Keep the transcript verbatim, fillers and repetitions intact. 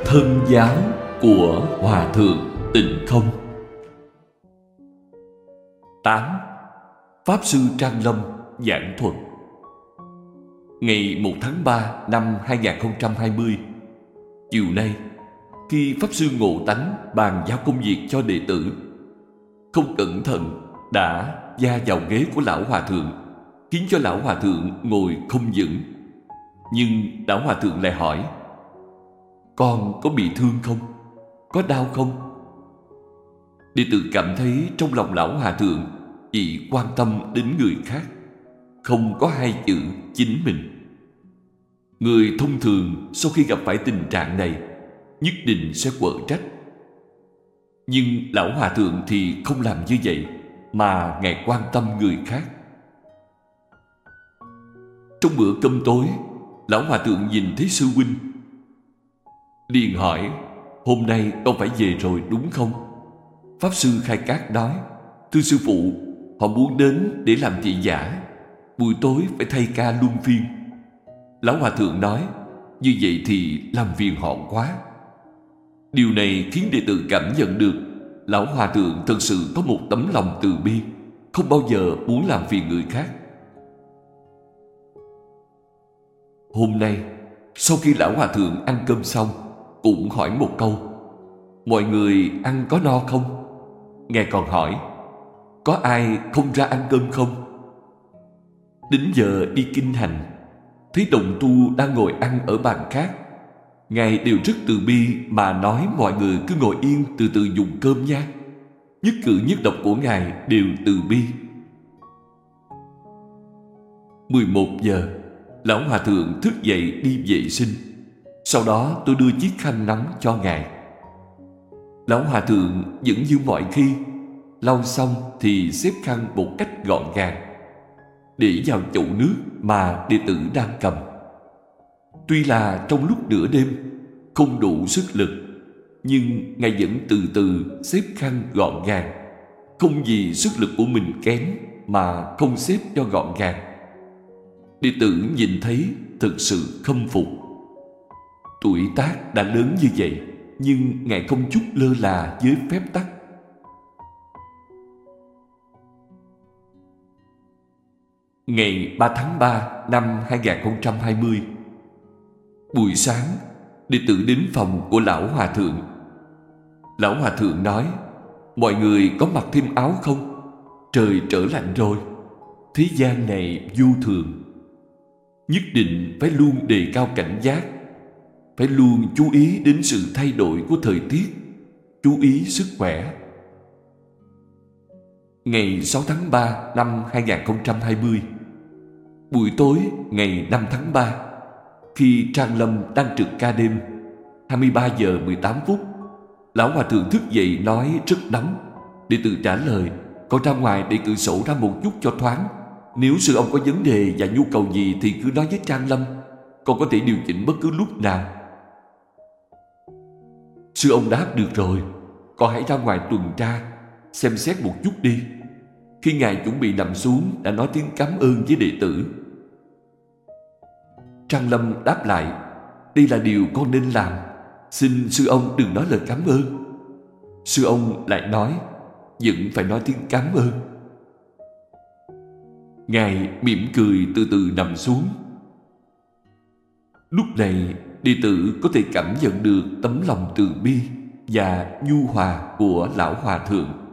Thân giáo của Hòa Thượng Tịnh Không. Tám. Pháp Sư Trang Lâm giảng thuật. Ngày một tháng ba năm hai nghìn không trăm hai mươi, chiều nay, khi Pháp Sư Ngộ Tánh bàn giao công việc cho đệ tử, không cẩn thận đã va vào ghế của Lão Hòa Thượng, khiến cho Lão Hòa Thượng ngồi không vững. Nhưng Lão Hòa Thượng lại hỏi: "Con có bị thương không? Có đau không?" Đệ tử cảm thấy trong lòng Lão Hòa Thượng chỉ quan tâm đến người khác, không có hai chữ chính mình. Người thông thường sau khi gặp phải tình trạng này nhất định sẽ quở trách. Nhưng Lão Hòa Thượng thì không làm như vậy, mà Ngài quan tâm người khác. Trong bữa cơm tối, Lão Hòa Thượng nhìn thấy sư huynh, liền hỏi: "Hôm nay con phải về rồi đúng không?" Pháp Sư Khai Cát nói: "Thưa sư phụ, họ muốn đến để làm thị giả, buổi tối phải thay ca luân phiên." Lão Hòa Thượng nói: "Như vậy thì làm phiền họ quá." Điều này khiến đệ tử cảm nhận được Lão Hòa Thượng thật sự có một tấm lòng từ bi, không bao giờ muốn làm phiền người khác. Hôm nay, sau khi Lão Hòa Thượng ăn cơm xong, cũng hỏi một câu: "Mọi người ăn có no không?" Ngài còn hỏi: "Có ai không ra ăn cơm không?" Đến giờ đi kinh hành, thấy đồng tu đang ngồi ăn ở bàn khác, Ngài đều rất từ bi mà nói mọi người cứ ngồi yên từ từ dùng cơm nha. Nhất cử nhất động của Ngài đều từ bi. mười một giờ, Lão Hòa Thượng thức dậy đi vệ sinh. Sau đó tôi đưa chiếc khăn nóng cho Ngài. Lão Hòa Thượng vẫn như mọi khi, lau xong thì xếp khăn một cách gọn gàng, để vào chậu nước mà đệ tử đang cầm. Tuy là trong lúc nửa đêm, không đủ sức lực, nhưng Ngài vẫn từ từ xếp khăn gọn gàng, không vì sức lực của mình kém mà không xếp cho gọn gàng. Đệ tử nhìn thấy thực sự khâm phục. Tuổi tác đã lớn như vậy, nhưng Ngài không chút lơ là với phép tắc. Ngày ba tháng ba năm hai nghìn không trăm hai mươi, buổi sáng, đệ tử đến phòng của Lão Hòa Thượng. Lão Hòa Thượng nói: "Mọi người có mặc thêm áo không? Trời trở lạnh rồi. Thế gian này vô thường, nhất định phải luôn đề cao cảnh giác, phải luôn chú ý đến sự thay đổi của thời tiết, chú ý sức khỏe." Ngày sáu tháng ba năm hai nghìn không trăm hai mươi, buổi tối ngày năm tháng ba, khi Trang Lâm đang trực ca đêm, hai mươi ba giờ mười tám phút, Lão Hòa Thượng thức dậy nói rất nóng. Đệ tử trả lời: "Con ra ngoài để cửa sổ ra một chút cho thoáng. Nếu sư ông có vấn đề và nhu cầu gì thì cứ nói với Trang Lâm, con có thể điều chỉnh bất cứ lúc nào." Sư ông đáp: "Được rồi, con hãy ra ngoài tuần tra, xem xét một chút đi." Khi Ngài chuẩn bị nằm xuống, đã nói tiếng cảm ơn với đệ tử. Trang Lâm đáp lại: "Đây là điều con nên làm, xin sư ông đừng nói lời cảm ơn." Sư ông lại nói: "Vẫn phải nói tiếng cảm ơn." Ngài mỉm cười từ từ nằm xuống. Lúc này, đệ tử có thể cảm nhận được tấm lòng từ bi và nhu hòa của Lão Hòa Thượng.